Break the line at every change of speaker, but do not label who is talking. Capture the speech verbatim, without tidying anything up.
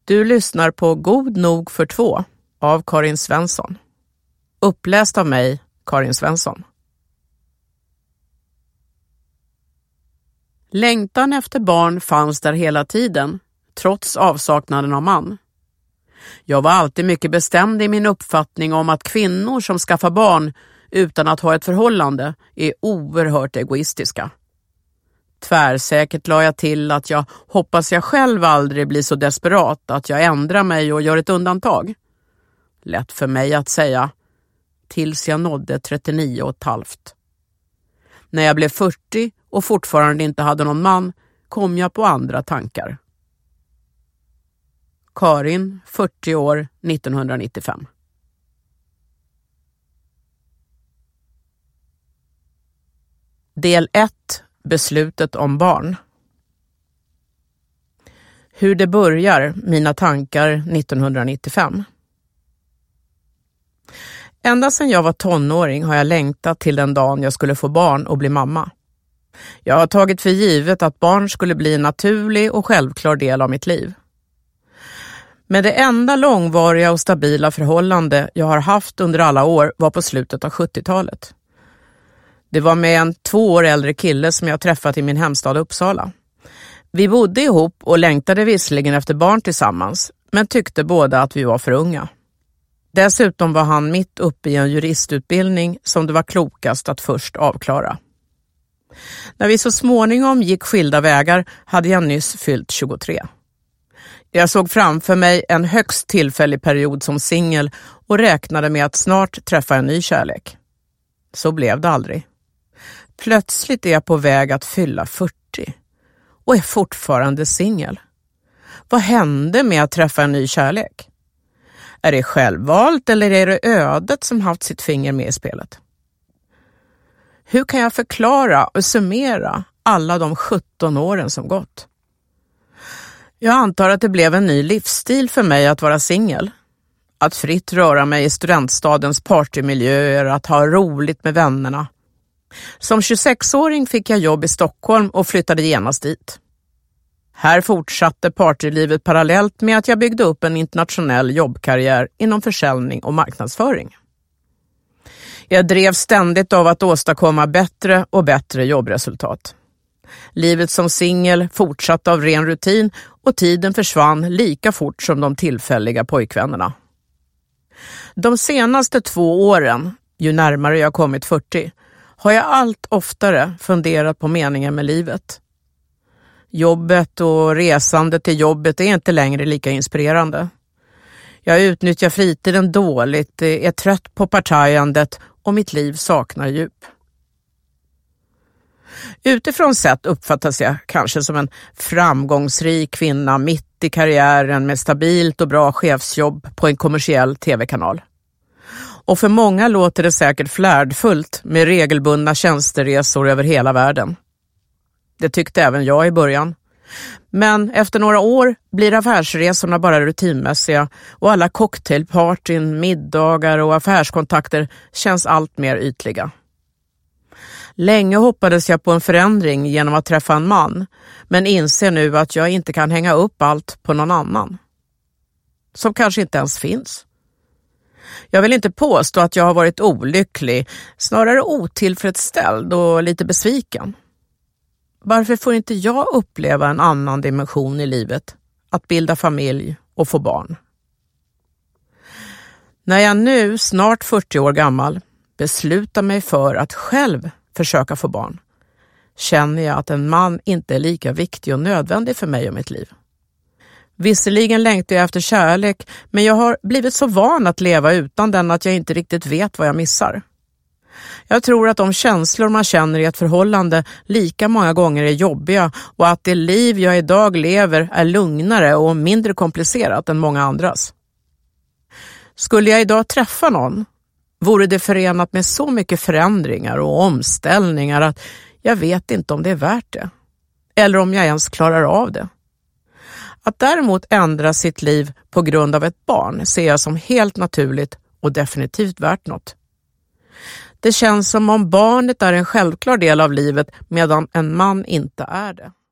Du lyssnar på God nog för två av Karin Svensson. Uppläst av mig, Karin Svensson. Längtan efter barn fanns där hela tiden, trots avsaknaden av man. Jag var alltid mycket bestämd i min uppfattning om att kvinnor som skaffar barn utan att ha ett förhållande är oerhört egoistiska. Tvärsäkert la jag till att jag hoppas jag själv aldrig blir så desperat att jag ändrar mig och gör ett undantag. Lätt för mig att säga, tills jag nådde trettionio och ett halvt. När jag blev fyrtio och fortfarande inte hade någon man kom jag på andra tankar. Karin, fyrtio år, nittonhundranittiofem. Del ett. Beslutet om barn. Hur det börjar, mina tankar nittonhundranittiofem. Ända sedan jag var tonåring har jag längtat till den dagen jag skulle få barn och bli mamma. Jag har tagit för givet att barn skulle bli en naturlig och självklar del av mitt liv. Men det enda långvariga och stabila förhållande jag har haft under alla år var på slutet av sjuttiotalet. Det var med en två år äldre kille som jag träffat i min hemstad Uppsala. Vi bodde ihop och längtade visserligen efter barn tillsammans, men tyckte båda att vi var för unga. Dessutom var han mitt uppe i en juristutbildning som det var klokast att först avklara. När vi så småningom gick skilda vägar hade jag nyss fyllt tjugotre. Jag såg framför mig en högst tillfällig period som singel och räknade med att snart träffa en ny kärlek. Så blev det aldrig. Plötsligt är jag på väg att fylla fyrtio och är fortfarande singel. Vad hände med att träffa en ny kärlek? Är det självvalt eller är det ödet som haft sitt finger med i spelet? Hur kan jag förklara och summera alla de sjutton åren som gått? Jag antar att det blev en ny livsstil för mig att vara singel. Att fritt röra mig i studentstadens partymiljöer, att ha roligt med vännerna. Som tjugosexåring fick jag jobb i Stockholm och flyttade genast dit. Här fortsatte partylivet parallellt med att jag byggde upp en internationell jobbkarriär inom försäljning och marknadsföring. Jag drev ständigt av att åstadkomma bättre och bättre jobbresultat. Livet som singel fortsatte av ren rutin och tiden försvann lika fort som de tillfälliga pojkvännerna. De senaste två åren, ju närmare jag kommit fyrtio, har jag allt oftare funderat på meningen med livet. Jobbet och resandet till jobbet är inte längre lika inspirerande. Jag utnyttjar fritiden dåligt, är trött på partajandet och mitt liv saknar djup. Utifrån sett uppfattas jag kanske som en framgångsrik kvinna mitt i karriären med stabilt och bra chefsjobb på en kommersiell tv-kanal. Och för många låter det säkert flärdfullt med regelbundna tjänsteresor över hela världen. Det tyckte även jag i början. Men efter några år blir affärsresorna bara rutinmässiga och alla cocktailpartyn, middagar och affärskontakter känns allt mer ytliga. Länge hoppades jag på en förändring genom att träffa en man, men inser nu att jag inte kan hänga upp allt på någon annan. Som kanske inte ens finns. Jag vill inte påstå att jag har varit olycklig, snarare otillfredsställd och lite besviken. Varför får inte jag uppleva en annan dimension i livet, att bilda familj och få barn? När jag nu, snart fyrtio år gammal, beslutar mig för att själv försöka få barn, känner jag att en man inte är lika viktig och nödvändig för mig och mitt liv. Visserligen längtar jag efter kärlek, men jag har blivit så van att leva utan den att jag inte riktigt vet vad jag missar. Jag tror att de känslor man känner i ett förhållande lika många gånger är jobbiga och att det liv jag idag lever är lugnare och mindre komplicerat än många andras. Skulle jag idag träffa någon vore det förenat med så mycket förändringar och omställningar att jag vet inte om det är värt det. Eller om jag ens klarar av det. Att däremot ändra sitt liv på grund av ett barn ser jag som helt naturligt och definitivt värt något. Det känns som om barnet är en självklar del av livet medan en man inte är det.